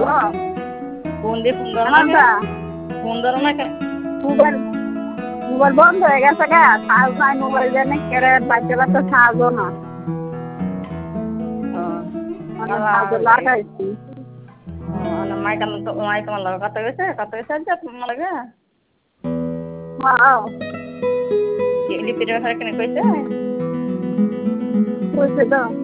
Phone দিয়ে phone ধরো না কে? ফোন ধরো না কে? মোবাইল মোবাইল বন্ধ হয়ে গেছে গা, চার্জ নাই মোবাইল জানে কেড়ে বাচ্চারা তো চার্জও না। মানে চার্জ লাগাইছি। মাই তোমার লগে কত গেছে যে তোমার লগে? হ্যাঁ লিপির ব্যাপারে কেন কইছে? কইছে তো।